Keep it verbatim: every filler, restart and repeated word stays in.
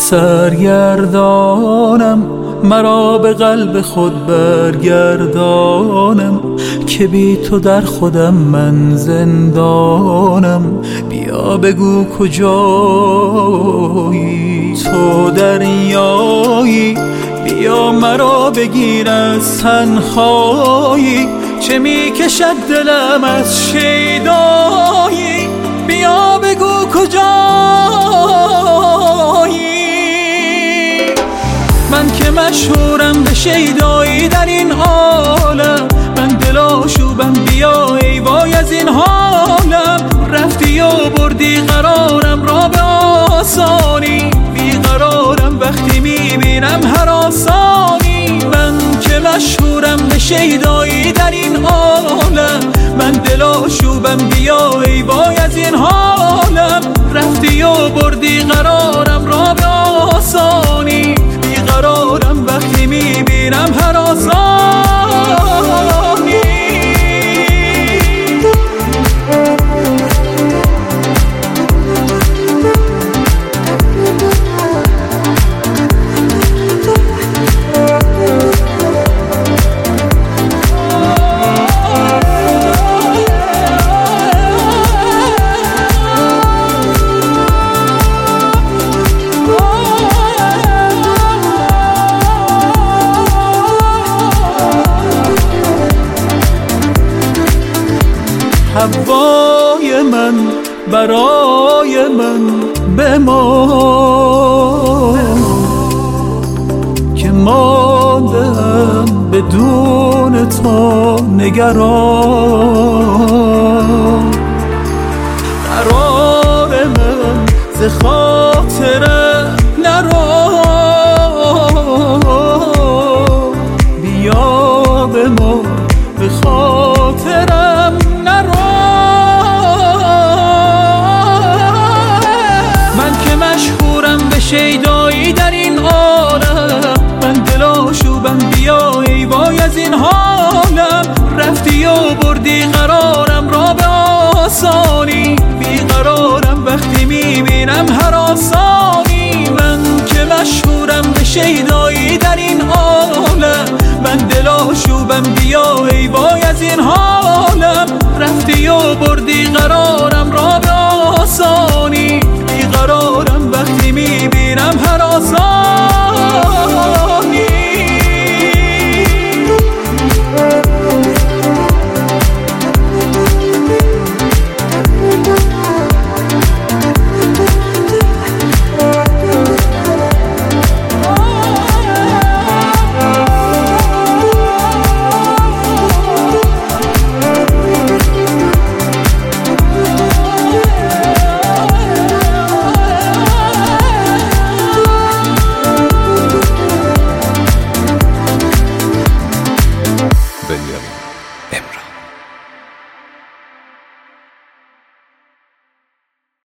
سرگردانم، مرا به قلب خود برگردانم که بی تو در خودم من زندانم. بیا بگو کجایی، تو دریایی، بیا مرا بگیر از تنهایی. چه می کشد دلم از شیدایی، بیا بگو کجایی. من که مشهورم به شیدایی در این عالم، من دلاشوبم، بیا ای وای از این حالم. رفتی و بردی قرارم را به آسانی، بیقرارم وقتی میبینم هراسانی. من که مشهورم به شیدایی در این عالم، من دلاشوبم، بیا ای وای از این حالم. رفتی و بردی قرارم را به آسانی، بیقرارم وقتی میبینم هراسانی. هوای من برای من بمان، که ماندم بدون تو نگران. قرار من ز خاطرم نرو، بیا به ما به خاطرم نرو. شیدایی در این عالم، من دلاشوبم، بیا ای وای از این حالم. رفتی و بردی قرارم را به آسانی، بیقرارم وقتی میبینم هراسانی. من که مشهورم به شیدایی در این عالم، من دلاشوبم، بیا ای وای از این حالم. رفتی و بردی قرارم